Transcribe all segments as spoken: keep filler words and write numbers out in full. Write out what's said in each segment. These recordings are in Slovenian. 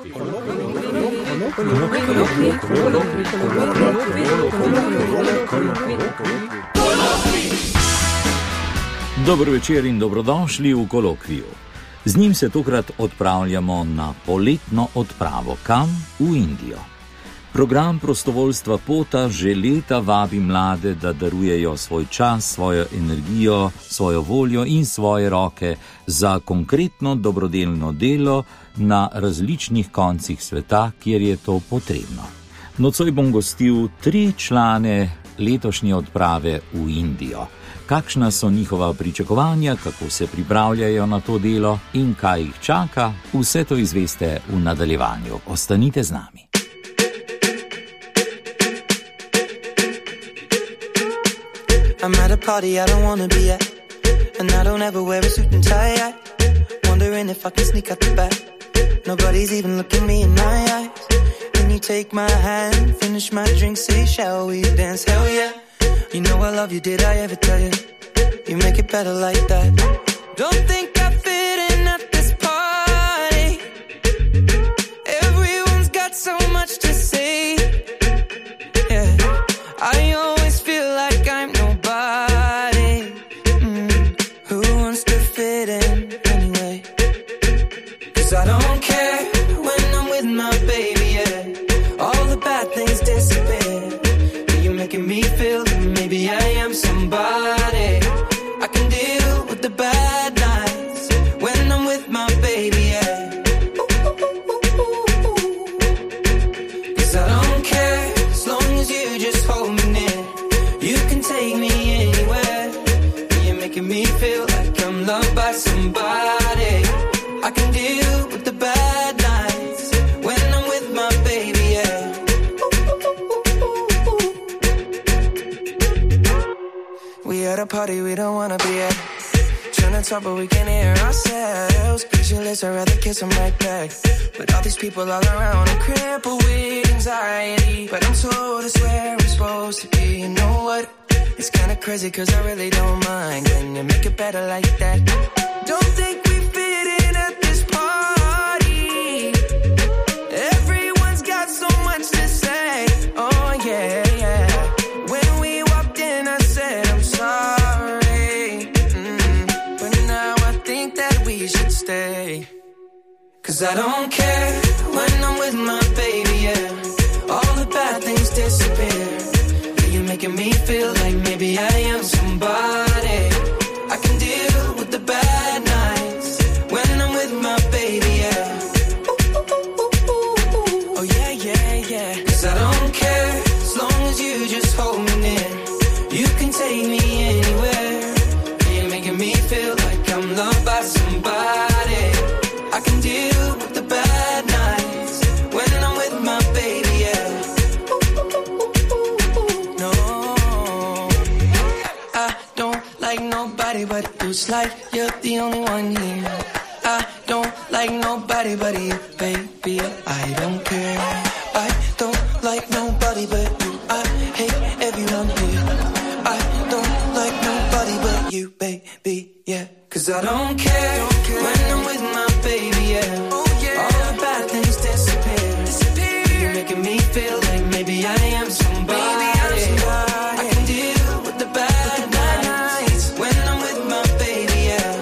Dobro večer in dobrodošli v kolokviju. Z njim se tokrat odpravljamo na poletno odpravo. Kam? V Indijo. Program prostovoljstva Pota že leta vabi mlade, da darujejo svoj čas, svojo energijo, svojo voljo in svoje roke za konkretno dobrodelno delo na različnih koncih sveta, kjer je to potrebno. Nocoj bom gostil tri člane letošnje odprave v Indijo. Kakšna so njihova pričakovanja, kako se pripravljajo na to delo in kaj jih čaka, vse to izveste v nadaljevanju. Ostanite z nami. I'm at a party I don't wanna be at, and I don't ever wear a suit and tie yet. Wondering if I can sneak out the back. Nobody's even looking me in my eyes. Can you take my hand, finish my drink, say shall we dance? Hell yeah. You know I love you, did I ever tell you? You make it better like that. Don't think I fit in at this party. Everyone's got so much to say. Yeah, I always feel like I'm nobody. Mm. Who wants to fit in anyway? 'Cause I don't care when I'm with my baby, yeah. All the bad things disappear. You're making me feel that maybe I am somebody. I can deal with the bad nights when I'm with my baby, yeah. 'Cause I don't care as long as you just hold me near. You can take me anywhere. You're making me feel like I'm loved by somebody. I can deal with the bad nights when I'm with my baby, yeah. We at a party we don't wanna be at. Trying to talk but we can't hear ourselves. Pictureless, I'd rather kiss them right back. But all these people all around, I'm crippled with anxiety. But I'm told it's where I'm supposed to be. You know what? It's kinda crazy 'cause I really don't mind. Can you make it better like that? Don't think we fit in at this party. Everyone's got so much to say. Oh yeah, yeah. When we walked in I said I'm sorry, mm, but now I think that we should stay. 'Cause I don't care when I'm with my baby, yeah. All the bad things disappear. You're making me feel like maybe I am somebody. I can deal with the bad nights when I'm with my baby, yeah. Oh yeah, yeah, yeah. 'Cause I don't care as long as you just hold me near. You can take me anywhere. You're making me feel like I'm loved by somebody. I can deal with the bad nights when I'm with my baby, yeah. No, I don't like nobody but you. It's like you're the only one here. I don't like nobody but you, baby. I don't care. I don't like nobody but you. I hate everyone here. I don't like nobody but you, baby, yeah. 'Cause I don't care, don't care when I'm with my baby, yeah. Oh yeah. All the bad things disappear. disappear. You're making me feel like maybe I am somebody. Maybe I'm somebody. I can deal with the bad, with the bad nights when I'm with my baby, yeah.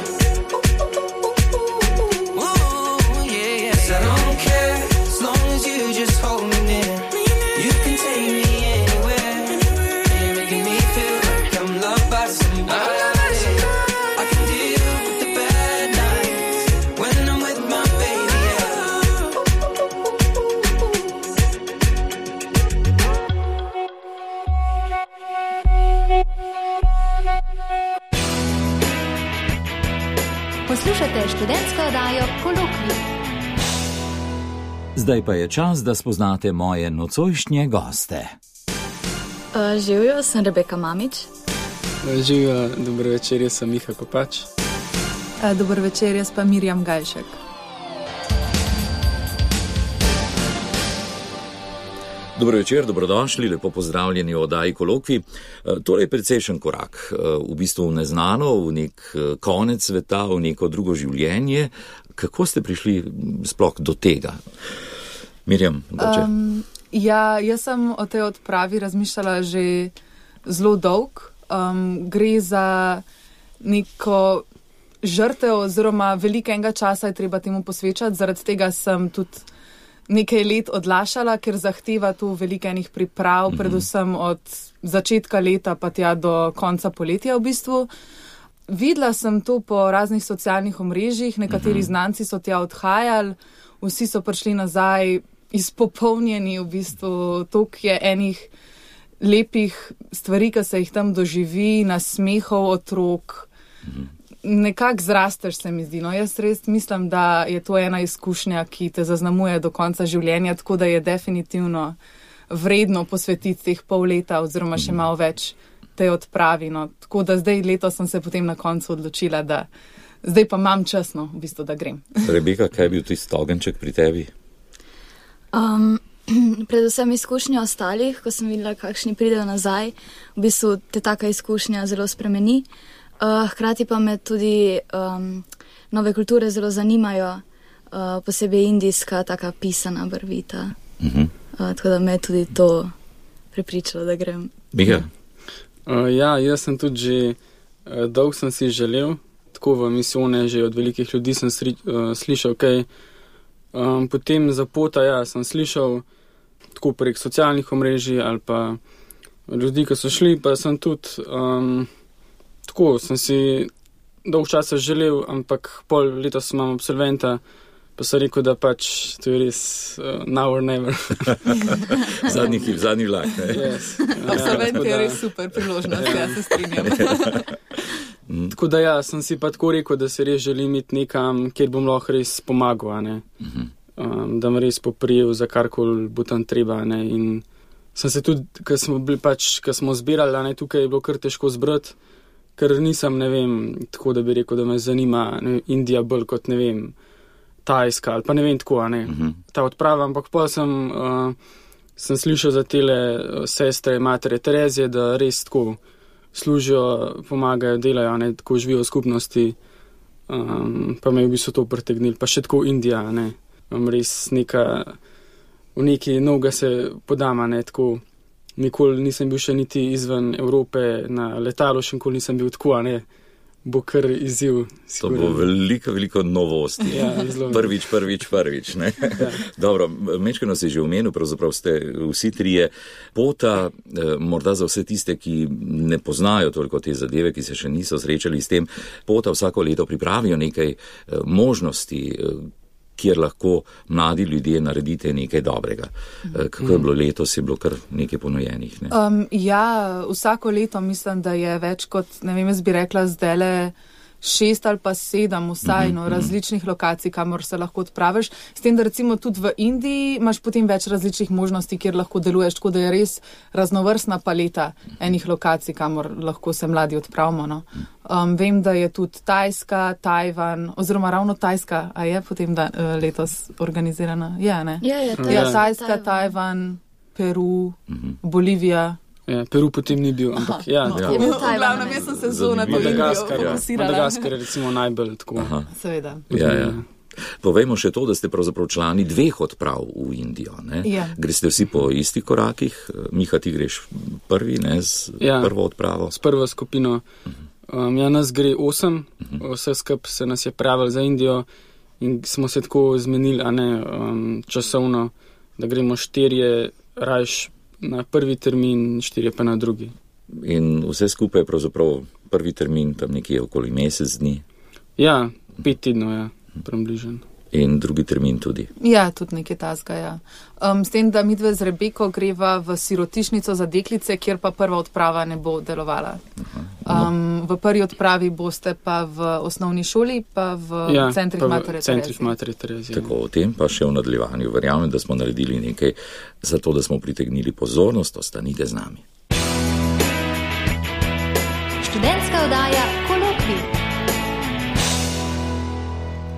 Ooh, yeah, yeah. 'Cause I don't care as long as you just hold me near. You can take me anywhere. You're making me feel like I'm loved by somebody. I can deal with the bad nights when I'm with my baby, yeah. Poslušate študentsko oddajo Kolokvij. Zdaj pa je čas, da spoznate moje nocojšnje goste. Uh, živijo, sem Rebeka Mamić. Uh, živijo, dobro večer, jaz sem Miha Kopač. Uh, dobro večer, jaz pa Mirjam Gajšek. Dobro večer, dobrodošli, lepo pozdravljeni v oddaji Kolokvij. Torej precejšen korak, v bistvu v neznano, v nek konec sveta, v neko drugo življenje. Kako ste prišli sploh do tega? Mirjam, mogoče. Um, ja, jaz sem o tej odpravi razmišljala že zelo dolg. Um, gre za neko žrtev oziroma velikega časa je treba temu posvečati. Zaradi tega sem tudi nekaj let odlašala, ker zahteva tu velikenih priprav, mm-hmm. predvsem od začetka leta pa tja do konca poletja v bistvu. Videla sem to po raznih socialnih omrežjih, nekateri mm-hmm. znanci so tja odhajali, vsi so prišli nazaj izpopolnjeni, v bistvu toliko je enih lepih stvari, ki se jih tam doživi, nasmehov otrok. Mm-hmm. Nekako zrasteš, se mi zdi. No, jaz res mislim, da je to ena izkušnja, ki te zaznamuje do konca življenja, tako da je definitivno vredno posvetiti teh pol leta oziroma še malo več tej odpravi. No. Tako da zdaj letos sem se potem na koncu odločila, da zdaj pa imam čas, no, v bistvu, da grem. Rebeka, kaj je bil tisti ogenček pri tebi? Um, predvsem izkušnja ostalih, ko sem videla, kakšni pridejo nazaj, v bistvu te taka izkušnja zelo spremeni. Uh, hkrati pa me tudi um, nove kulture zelo zanimajo, uh, posebej indijska, taka pisana, barvita. Uh-huh. Uh, tako da me je tudi to prepričalo, da grem. Miha? Uh, ja, jaz sem tudi že uh, dolg sem si želel, tako v misijone, že od velikih ljudi sem sri, uh, slišal kaj. Um, potem za pota, ja, sem slišal tako prek socialnih omrežij ali pa ljudi, ki so šli, pa sem tudi... Um, Tako, sem si dolg časa želel, ampak pol letos imam absolventa, pa sem rekel, da pač to je res uh, now or never. zadnji hip, zadnji vlak. Yes. Absolvent ja, je res super priložnost, ja se strinjam. Tako da ja, sem si pa tako rekel, da se res želim iti nekam, kjer bom lahko res pomagal, ne? Um, da me res poprijel za karkoli bo tam treba. Ne? In sem se tudi, ko smo bili pač, ko smo zbirali, ne, tukaj je bilo kar težko zbrati, ker nisem, ne vem, tako da bi rekel, da me zanima ne, Indija bolj kot, ne vem, Tajska ali pa ne vem tako, ne, uh-huh. ta odprava, ampak pa sem, uh, sem slišal za tele sestre, matere Terezije, da res tako služijo, pomagajo, delajo, ne, tako živijo v skupnosti, um, pa me je v bistvu to pritegnil, pa še tako Indija, ne, um, res neka, v neki novega se podama, ne, tako. Nikoli nisem bil še niti izven Evrope na letalu, še nikoli nisem bil tako, a ne, bo kar izziv. To bo veliko, veliko novosti. Ja, prvič, prvič, prvič, ne. Ja. Dobro, mečkano si že omenil, pravzaprav ste vsi trije. Pota, eh, morda za vse tiste, ki ne poznajo toliko te zadeve, ki se še niso srečali s tem, Pota vsako leto pripravijo nekaj eh, možnosti, eh, kjer lahko mladi ljudje naredite nekaj dobrega. Kako je bilo letos, je bilo kar nekaj ponujenih? Ne? Um, ja, vsako leto mislim, da je več kot, ne vem, jaz bi rekla zdajle šest ali pa sedem vsaj, no, različnih lokacij, kamor se lahko odpraviš. S tem, da recimo tudi v Indiji imaš potem več različnih možnosti, kjer lahko deluješ, tako da je res raznovrstna paleta enih lokacij, kamor lahko se mladi odpravimo. No. Um, vem, da je tudi Tajska, Tajvan, oziroma ravno Tajska, a je potem da, uh, letos organizirana? Ja, ne? Ja, je, ja, Tajska, Tajvan, Tajvan Peru, uh-huh. Bolivija. Ja, Peru potem ni bil, ampak ja. No, ja. V glavnem, jaz sem se zelo na to Indijo fokusirala. Madagaskar je recimo najbolj tako. Aha. Seveda. Ja, ja. Povejmo še to, da ste pravzaprav člani dveh odprav v Indijo. Ne? Ja. Greste vsi po istih korakih. Miha, ti greš prvi, ne, z ja, prvo odpravo. S prvo skupino. Um, ja, nas gre osem, uh-huh. vse skup se nas je pravil za Indijo in smo se tako zmenili, a ne, um, časovno, da gremo štirje rajš na prvi termin, štirje pa na drugi. In vse skupaj pravzaprav prvi termin tam nekje okoli mesec dni? Ja, pet tednov, ja, približen. In drugi termin tudi? Ja, tudi nekaj tazga, ja. Um, s tem, da midve z Rebeko greva v sirotišnico za deklice, kjer pa prva odprava ne bo delovala. Aha, no. um, v prvi odpravi boste pa v osnovni šoli, pa v ja, centrih Matere Terezije. Centrih Matere Terezije. Tako, o tem pa še v nadaljevanju. Verjamem, da smo naredili nekaj za to, da smo pritegnili pozornost. Ostanite z nami. Študentska oddaja Kolokvij. V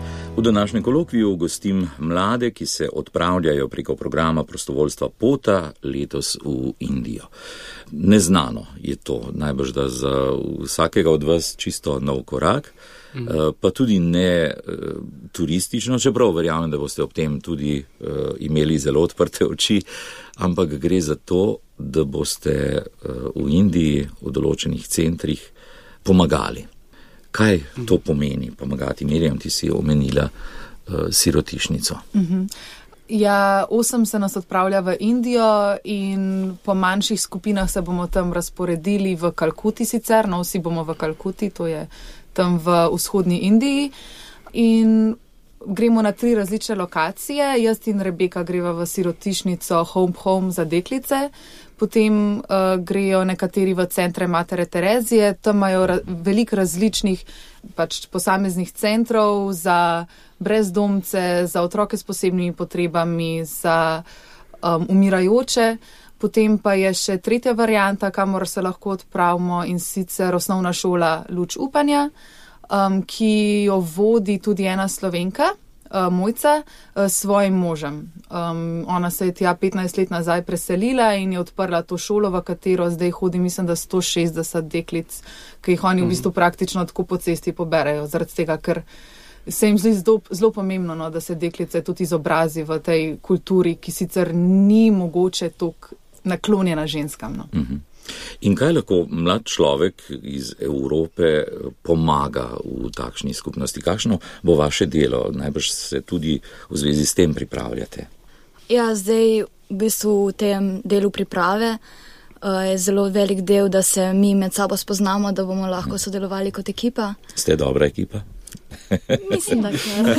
V današnjem kolokviju gostim mlade, ki se odpravljajo preko programa prostovoljstva Pota letos v Indijo. Neznano je to, najbrž da za vsakega od vas čisto nov korak, mm. pa tudi ne turistično, čeprav verjamem, da boste ob tem tudi imeli zelo odprte oči, ampak gre za to, da boste v Indiji v določenih centrih pomagali. Kaj to pomeni pomagati? Mirjam, ti si omenila uh, sirotišnico. Uh-huh. Ja, osem se nas odpravlja v Indijo in po manjših skupinah se bomo tam razporedili v Kalkuti sicer, no vsi bomo v Kalkuti, to je tam v vzhodni Indiji. In gremo na tri različne lokacije. Jaz in Rebeka greva v sirotišnico Home Home za deklice. Potem uh, grejo nekateri v centre Matere Terezije, tam imajo ra- veliko različnih pač posameznih centrov za brezdomce, za otroke s posebnimi potrebami, za um, umirajoče. Potem pa je še tretja varianta, kamor se lahko odpravimo, in sicer osnovna šola Luč upanja, um, ki jo vodi tudi ena Slovenka, Mojca, s svojim možem. Um, ona se je tja petnajst let nazaj preselila in je odprla to šolo, v katero zdaj hodi, mislim, da sto šestdeset deklic, ki jih oni v bistvu praktično tako po cesti poberejo, zaradi tega, ker se jim zdi zelo, zelo pomembno, no, da se deklice tudi izobrazi v tej kulturi, ki sicer ni mogoče toliko naklonjena ženskam. No. Mhm. In kaj lahko mlad človek iz Evrope pomaga v takšni skupnosti? Kakšno bo vaše delo? Najbrž se tudi v zvezi s tem pripravljate. Ja, zdaj v bistvu v tem delu priprave uh, je zelo velik del, da se mi med sabo spoznamo, da bomo lahko sodelovali kot ekipa. Ste dobra ekipa? Mislim, da kar.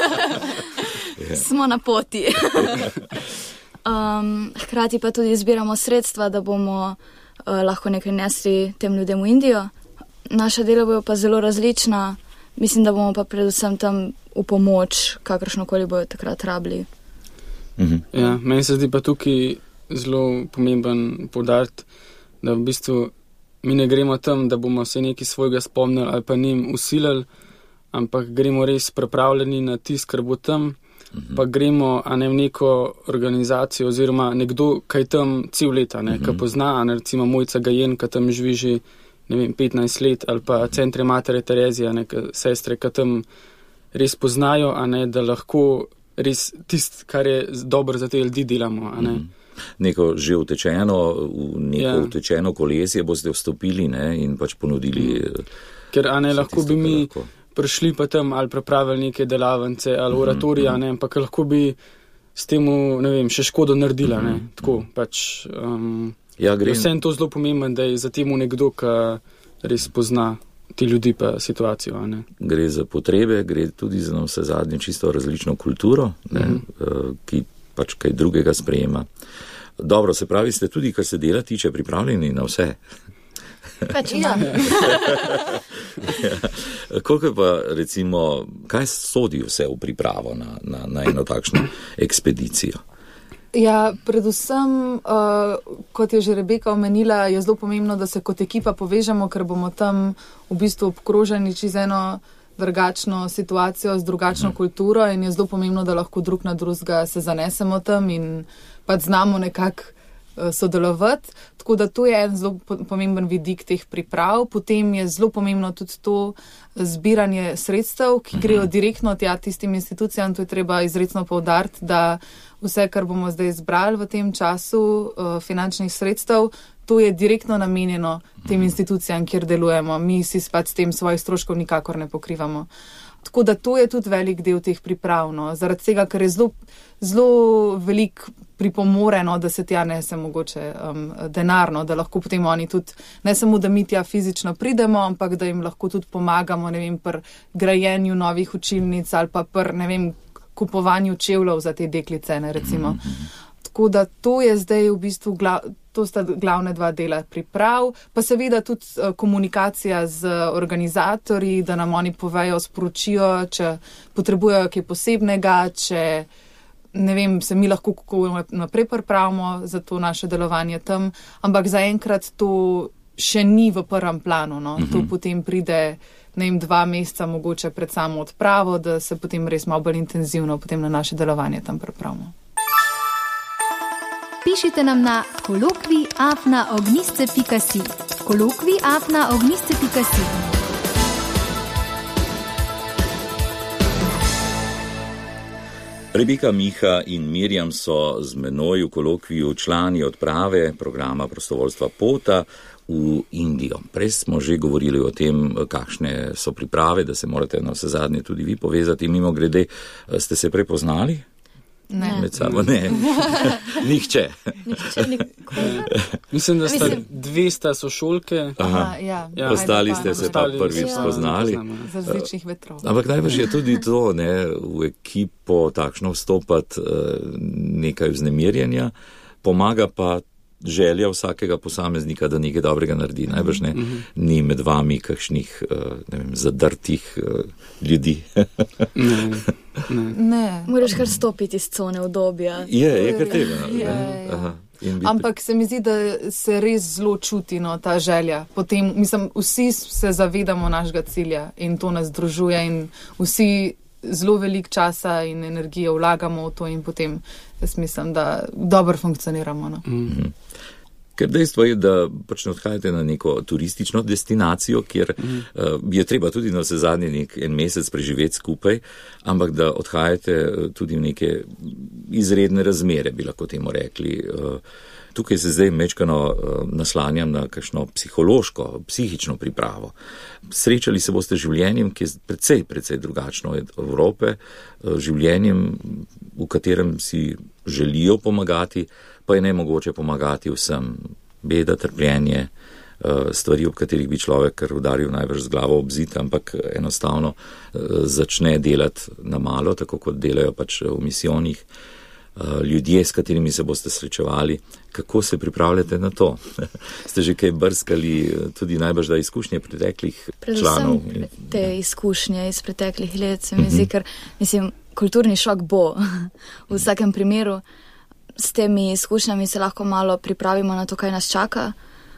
Smo na poti. um, hkrati pa tudi zbiramo sredstva, da bomo Uh, lahko nekaj nesli tem ljudem v Indijo. Naša dela bojo pa zelo različna, mislim, da bomo pa predvsem tam v pomoč, kakršnokoli bojo takrat rabili. Mhm. Ja, meni se zdi pa tukaj zelo pomemben poudariti, da v bistvu mi ne gremo tam, da bomo se nekaj svojega spomnili ali pa njim usilili, ampak gremo res pripravljeni na tisk, kar bo tam, mhm. pa gremo a ne v neko organizacijo oziroma nekdo, kaj tam cel leta, ne, mhm. ka pozna, a ne recimo Mojca Gajen, ka tam živi že, ne vem, petnajst let, ali pa centre Matere Terezije, ne, ka sestre, ka tam res poznajo, a ne, da lahko res tist, kar je dobro za te ljudi delamo, a ne. Mhm. Neko že utečeno, v neko ja. utečeno kolesje boste vstopili, ne, in pač ponudili. Ker, a ne, lahko bi mi lahko prišli pa tam ali pripravili neke delavnice ali oratorija, ne, ampak lahko bi s temu, ne vem, še škodo naredila, ne, tako, pač, um, ja, vsem to zelo pomemben, da je za temu nekdo, ki res pozna ti ljudi pa situacijo, a ne. Gre za potrebe, gre tudi za vse zadnje čisto različno kulturo, ne, mm-hmm. ki pač kaj drugega sprejema. Dobro, se pravi, ste tudi, kar se dela tiče, pripravljeni na vse. Pač ja. Ja. Koliko pa recimo, kaj sodi vse v pripravo na, na, na eno takšno ekspedicijo? Ja, predvsem, uh, kot je že Rebeka omenila, je zelo pomembno, da se kot ekipa povežemo, ker bomo tam v bistvu obkroženi čez eno drugačno situacijo, z drugačno hmm. kulturo, in je zelo pomembno, da lahko drug na drugega se zanesemo tam in pač znamo nekako sodelovati, tako da to je en zelo pomemben vidik teh priprav. Potem je zelo pomembno tudi to zbiranje sredstev, ki grejo direktno tja tistim institucijam. To je treba izrecno poudariti, da vse, kar bomo zdaj zbrali v tem času finančnih sredstev, to je direktno namenjeno tem institucijam, kjer delujemo. Mi si pač s tem svojih stroškov nikakor ne pokrivamo. Tako da to je tudi velik del teh priprav, no, zaradi tega, ker je zelo, zelo velik pripomoreno, da se tja nese mogoče um, denarno, da lahko potem oni tudi, ne samo da mi tja fizično pridemo, ampak da jim lahko tudi pomagamo, ne vem, pri grajenju novih učilnic ali pa pri, ne vem, kupovanju čevljev za te deklice, ne, recimo. Tako da to je zdaj v bistvu glav, to sta glavne dva dela priprav, pa seveda tudi uh, komunikacija z organizatorji, da nam oni povejo, sporočijo, če potrebujejo kaj posebnega, če, ne vem, se mi lahko kako naprej pripravimo za to naše delovanje tam, ampak zaenkrat to še ni v prvem planu. No. Mhm. To potem pride, ne vem, dva meseca mogoče pred samo odpravo, da se potem res malo bolj intenzivno potem na naše delovanje tam pripravimo. Pišite nam na kolokvij afna ognjišče pika si. kolokvij afna ognjišče pika si. Rebeka, Miha in Mirjam so z menoj v kolokviju člani odprave programa prostovoljstva Pota v Indijo. Prej smo že govorili o tem, kakšne so priprave, da se morate na vse zadnje tudi vi povezati. Mimo grede, ste se prepoznali? Ne. Med sabo ne. Nihče. Nihče nikoli. Mislim, da sta Mislim- dve sta sošolke. Aha, ja. Ja. Ostali ste se pa Ostali prvič Ja. spoznali. Z različnih vetrov. Ampak najbrž je tudi to, ne, v ekipo takšno vstopati eh, nekaj vznemirjenja, pomaga pa želja vsakega posameznika, da nekaj dobrega naredi. Najbrž ne, ni med vami kakšnih, eh, ne vem, zadrtih eh, ljudi. Ne, ne. Ne. Moraš kar stopiti iz cone obdobja. Je, je kar tega. Je, ne? je. Aha. In biti- Ampak se mi zdi, da se res zelo čuti no, ta želja. Potem, mislim, vsi se zavedamo našega cilja in to nas združuje in vsi zelo velik časa in energije vlagamo v to in potem jaz mislim, da dobro funkcioniramo. No. Ker dejstvo je, da pač ne odhajate na neko turistično destinacijo, kjer mm. uh, je treba tudi na vse zadnje nek en mesec preživeti skupaj, ampak da odhajate tudi v neke izredne razmere, bi lahko temu rekli. Uh, tukaj se zdaj mečkano uh, naslanjam na kakšno psihološko, psihično pripravo. Srečali se boste z življenjem, ki je precej, precej drugačno od Evrope, uh, življenjem, v katerem si želijo pomagati, pa je nemogoče pomagati vsem. Beda, trpljenje, stvari, ob katerih bi človek kar udaril najbrž z glavo ob zid, ampak enostavno začne delati na malo, tako kot delajo pač v misijonih. Ljudje, s katerimi se boste srečevali, kako se pripravljate na to? Ste že kaj brskali, tudi najbrž da izkušnje preteklih članov? Predvsem te izkušnje iz preteklih let se mi zdi, ker mislim, kulturni šok bo v vsakem primeru. S temi izkušnjami se lahko malo pripravimo na to, kaj nas čaka,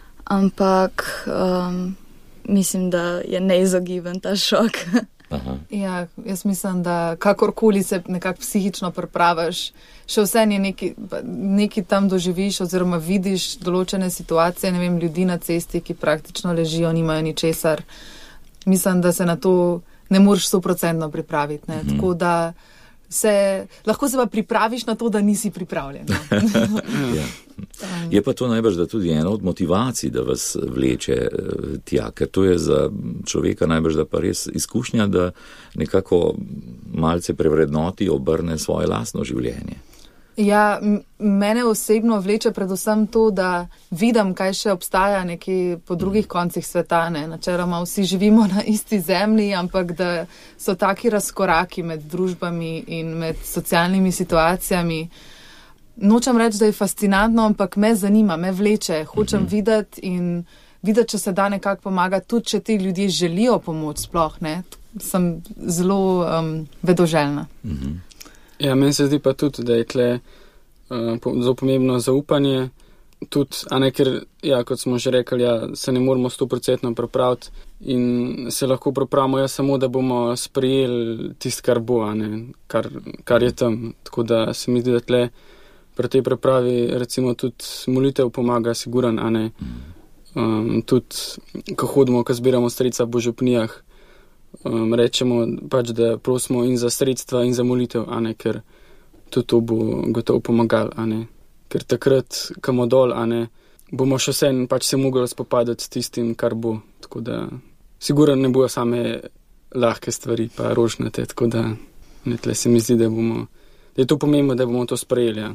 ampak um, mislim, da je neizogiben ta šok. Aha. Ja, jaz mislim, da kakorkoli se nekako psihično pripraviš, še vse je neki, neki tam doživiš oziroma vidiš določene situacije, ne vem, ljudi na cesti, ki praktično ležijo, nimajo ničesar. Mislim, da se na to ne moreš stoprocentno pripraviti. Ne? Mm-hmm. Tako da se, lahko se pa pripraviš na to, da nisi pripravljen. Ja. Je pa to najbrž, da tudi ena od motivacij, da vas vleče tja, ker to je za človeka najbrž, da pa res izkušnja, da nekako malce prevrednoti, obrne svoje lastno življenje. Ja, mene osebno vleče predvsem to, da vidim, kaj še obstaja nekje po drugih koncih sveta. Ne? Načeloma vsi živimo na isti zemlji, ampak da so taki razkoraki med družbami in med socialnimi situacijami. Nočem reči, da je fascinantno, ampak me zanima, me vleče. Hočem mm-hmm. videti in videti, če se da nekako pomagati, tudi če ti ljudje želijo pomoč sploh. Ne? Sem zelo um, vedoželjna. Mm-hmm. Ja, meni se zdi pa tudi, da je tle uh, zelo pomembno zaupanje. Tudi, a ne, ker, ja, kot smo že rekli, ja, se ne moramo stoprocentno pripraviti in se lahko pripravimo ja samo, da bomo sprejeli tisto, kar bo, a ne, kar, kar je tam. Tako da se mi zdi, da tle pri tej pripravi recimo tudi molitev pomaga siguran, a ne. Um, tudi, ko hodimo, ko zbiramo sredstva po župnijah, um, rečemo pač, da prosimo in za sredstva in za molitev, a ne, ker tudi to bo gotovo pomagal, a ne. Ker takrat, kamo dol, a ne, bomo še vse pač se mogli spopadati s tistim, kar bo. Tako da, sigurno ne bojo same lahke stvari, pa rožnate, tako da, ne, tle se mi zdi, da bomo, da je to pomembno, da bomo to sprejeli, ja.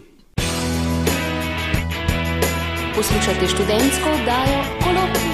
Poslušate študentsko oddajo Kolokvij.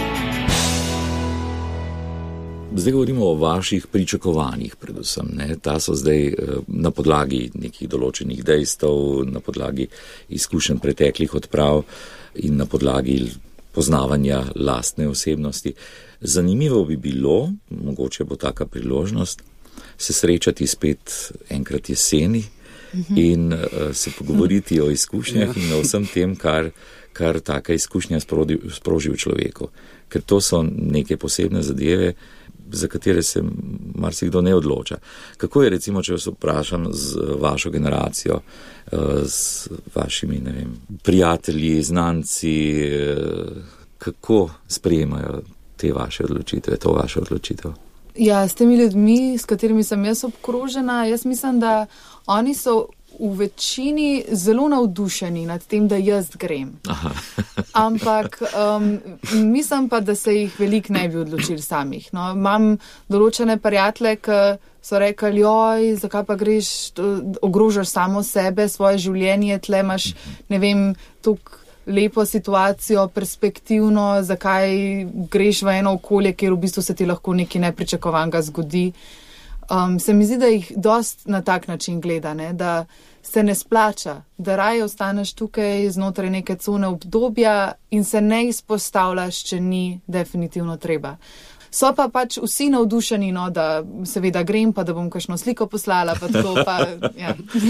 Zdaj govorimo o vaših pričakovanjih predvsem. Ne? Ta so zdaj na podlagi nekih določenih dejstev, na podlagi izkušenj preteklih odprav in na podlagi poznavanja lastne osebnosti. Zanimivo bi bilo, mogoče bo taka priložnost, se srečati spet enkrat jeseni in uh, se pogovoriti o izkušnjah in o vsem tem, kar, kar taka izkušnja sproži, sproži v človeku. Ker to so neke posebne zadeve, za katere se marsikdo ne odloča. Kako je recimo, če vas vprašam z vašo generacijo, z vašimi, ne vem, prijatelji, znanci, kako sprejemajo te vaše odločitve, to vaše odločitev? Ja, s temi ljudmi, s katerimi sem jaz obkrožena, jaz mislim, da oni so v večini zelo navdušeni nad tem, da jaz grem. Aha. Ampak um, mislim pa, da se jih veliko ne bi odločili samih. No, imam določene prijatelje, ki so rekli, joj, zakaj pa greš, ogrožaš samo sebe, svoje življenje, tle imaš, ne vem, tuk lepo situacijo, perspektivno, zakaj greš v eno okolje, kjer v bistvu se ti lahko nekaj nepričakovanega zgodi. Um, se mi zdi, da jih dost na tak način gleda, ne? Da se ne splača, da raje ostaneš tukaj znotraj neke cone obdobja in se ne izpostavljaš, če ni definitivno treba. So pa pač vsi navdušeni, no, da seveda grem, pa da bom kakšno sliko poslala, pa tako pa, ja.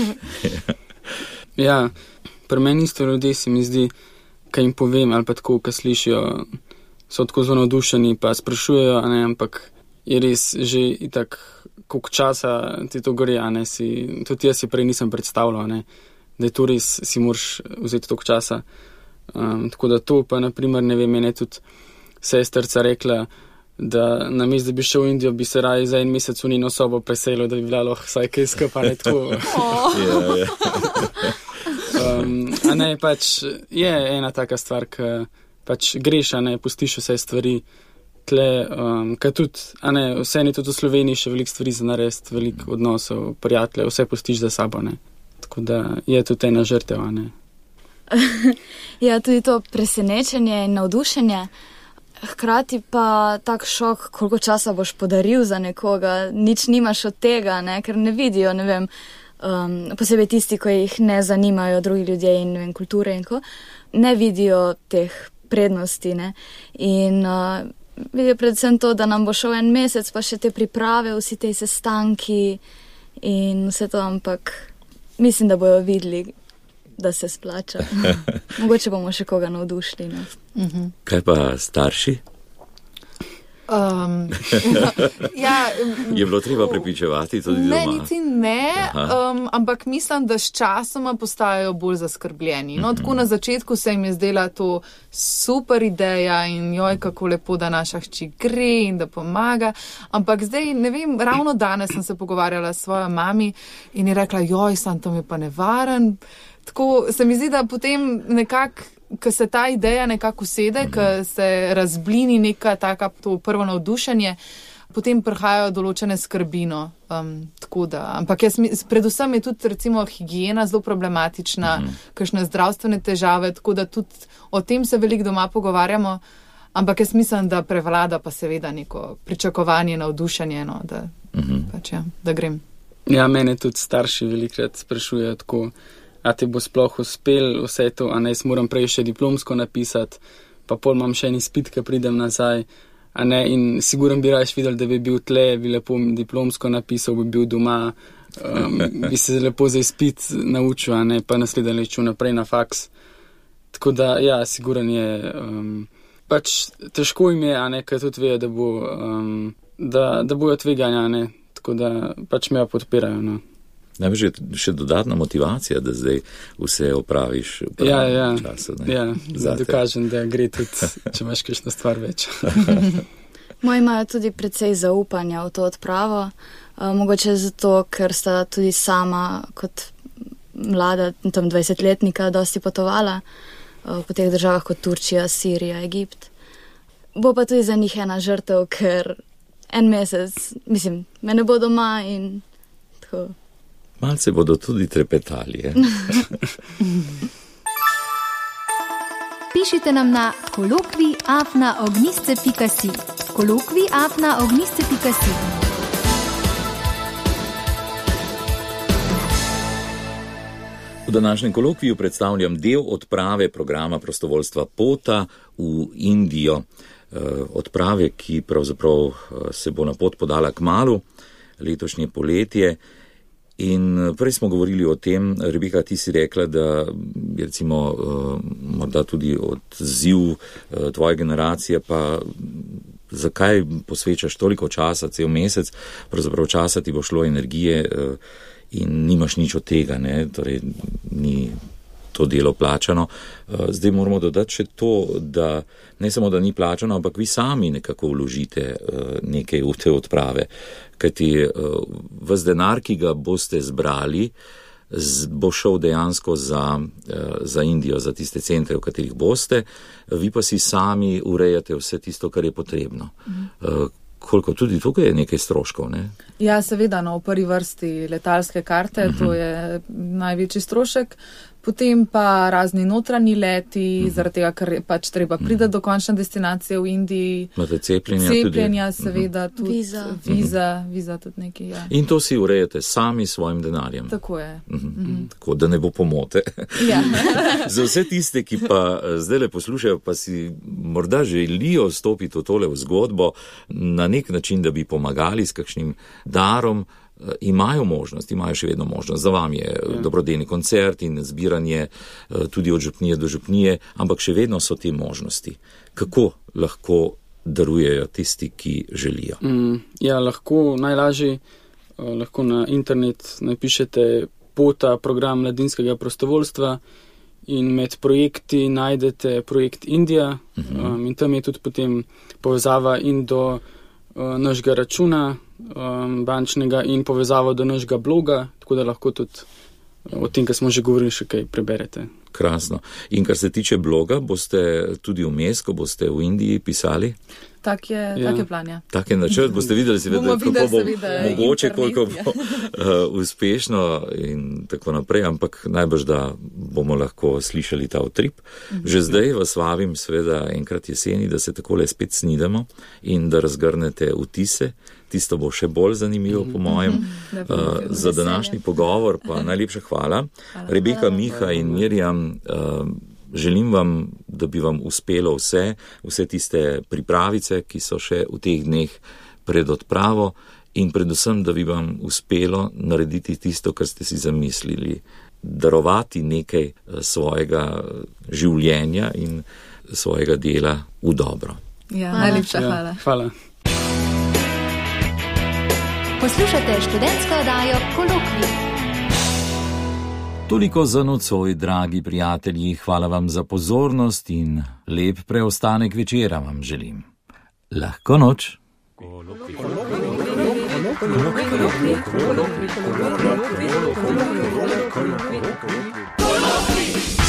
Ja, pri meni isto ljudje se mi zdi, kaj jim povem, ali pa tako, kaj slišijo, so tako zelo navdušeni, pa sprašujejo, ne, ampak je res že itak, koliko časa ti to gre, a ne, si, tudi jaz si prej nisem predstavljal, ne, da je to res, si moraš vzeti toliko časa. Um, tako da to pa, naprimer, ne vem, mene tudi sestrca rekla, da namesto, da bi šel v Indijo, bi se raje za en mesec v njeno sobo preselil, da bi bila lahko vsaj kaj skupaj, ne tako. um, a ne, pač je ena taka stvar, ki pač greš, a ne, pustiš vse stvari, tle, um, kaj tudi, a ne, vse ni tudi v Sloveniji še veliko stvari za narediti, veliko odnosov, prijatelje, vse pustiš za sabo, ne. Tako da je tudi ena žrtev, a ne. Ja, tudi to presenečenje in navdušenje, hkrati pa tak šok, koliko časa boš podaril za nekoga, nič nimaš od tega, ne, ker ne vidijo, ne vem, um, posebej tisti, ko jih ne zanimajo drugi ljudje in, ne vem, kulture in ko, ne vidijo teh prednosti, ne, in uh, vidijo predvsem to, da nam bo šel en mesec, pa še te priprave, vsi te sestanki in vse to, ampak mislim, da bojo videli, da se splača. Mogoče bomo še koga navdušili. Ne? Uh-huh. Kaj pa starši? Um, ja, je bilo treba prepričevati tudi doma? Ne, niti ne, um, ampak mislim, da s časoma postajajo bolj zaskrbljeni. No, tako na začetku se jim je zdela to super ideja in joj, kako lepo, da naša hči gre in da pomaga. Ampak zdaj, ne vem, ravno danes sem se pogovarjala s svojo mami in je rekla, joj, sam to mi pa nevaren. Tako se mi zdi, da potem nekako, ko se ta ideja nekako usede, ko se razblini neka taka to prvo navdušenje, potem prihajajo določene skrbino. Um, tako da, ampak jaz, predvsem je tudi recimo higiena zelo problematična, mm. kakšne zdravstvene težave, tako da tudi o tem se veliko doma pogovarjamo, ampak jaz mislim, da prevlada pa seveda neko pričakovanje, navdušenje, no, da, mm-hmm. pač, ja, da grem. Ja, mene tudi starši velikrat sprašujejo tako, a ti bo sploh uspel vse to, a ne, jaz moram prej še diplomsko napisati, pa pol imam še en izpit, ki pridem nazaj, a ne, in siguren bi rajš videl, da bi bil tle, bi lepo diplomsko napisal, bi bil doma, um, bi se lepo za izpit naučil, a ne, pa naslednje lečil naprej na faks. Tako da, ja, siguren je, um, pač težko im je, a ne, kaj tudi vejo, da bo, um, da, da bojo tveganja, a ne, tako da pač me podpirajo, no. Največ je še dodatna motivacija, da zdaj vse opraviš v pravem ja, ja, času. Ne? Ja, da dokažem, da gre tudi, če imaš kakšno stvar več. Moji imajo tudi precej zaupanja v to odpravo, uh, mogoče zato, ker sta tudi sama kot mlada, tam dvajsetletnika, dosti potovala uh, po teh državah kot Turčija, Sirija, Egipt. Bo pa tudi za njih ena žrtev, ker en mesec, mislim, me ne bo doma in tako. Malce bodo tudi trepetali. Je? Pišite nam na kolokvi afna ognisce pika si. Kolokvi afna ognisce pika si. V današnjem kolokviju predstavljam del odprave programa prostovoljstva Pota v Indijo. Odprave, ki pravzaprav se bo na pot podala kmalu, letošnje poletje. In prej smo govorili o tem, Rebeka, ti si rekla, da je recimo morda tudi odziv tvoje generacije, pa zakaj posvečaš toliko časa, cel mesec, pravzaprav časa ti bo šlo energije in nimaš nič od tega, ne, torej ni to delo plačano. Zdaj moramo dodati še to, da ne samo, da ni plačano, ampak vi sami nekako vložite nekaj v te odprave, kajti ves denar, ki ga boste zbrali, bo šel dejansko za, za Indijo, za tiste centre, v katerih boste, vi pa si sami urejate vse tisto, kar je potrebno. Mhm. Koliko tudi tukaj je nekaj stroškov, ne? Ja, seveda, no, v prvi vrsti letalske karte, uh-huh. to je največji strošek, potem pa razni notranji leti, uh-huh. zaradi tega, ker je pač treba priti uh-huh. do končne destinacije v Indiji. Imate cepljenja, cepljenja tudi? Seveda, tudi viza. Viza, viza tudi nekaj, ja. In to si urejate sami s svojim denarjem. Tako je. Uh-huh. Uh-huh. Tako, da ne bo pomote. Ja. Za vse tiste, ki pa zdaj le poslušajo, pa si morda želijo stopiti v tole v zgodbo, na nek način, da bi pomagali s kakšnim darom, imajo možnost, imajo še vedno možnost. Za vam je ja. dobrodelni koncert in zbiranje tudi od župnije do župnije, ampak še vedno so te možnosti. Kako lahko darujejo tisti, ki želijo? Mm, ja, lahko najlažje, lahko na internet napišete Pota, program mladinskega prostovoljstva, in med projekti najdete projekt Indija, uh-huh. um, in tam je tudi potem povezava in do uh, našega računa um, bančnega in povezava do našega bloga, tako da lahko tudi uh, o tem, kar smo že govorili, še kaj preberete. Krasno. In kar se tiče bloga, boste tudi vmes, ko boste v Indiji pisali? Tak je, ja. tak je plan, ja. Tak je načrt, boste videli, seveda, kako bo mogoče, koliko bo uh, uspešno in tako naprej, ampak najbrž, da bomo lahko slišali ta utrip. Že zdaj vas vabim, seveda, enkrat jeseni, da se takole spet snidamo in da razgrnete vtise. Tisto bo še bolj zanimivo, po mojem. Uh, za današnji pogovor pa najlepša hvala. Rebeka, Miha in Mirjam, uh, želim vam, da bi vam uspelo vse, vse tiste pripravice, ki so še v teh dneh pred odpravo, in predvsem, da bi vam uspelo narediti tisto, kar ste si zamislili, darovati nekaj svojega življenja in svojega dela v dobro. Ja, najlepša hvala. Ja, hvala. Poslušate študentsko oddajo Kolokvij. Toliko za nocoj, dragi prijatelji, hvala vam za pozornost in lep preostanek večera vam želim. Lahko noč. Kolokvij. Kolokvij. Kolokvij.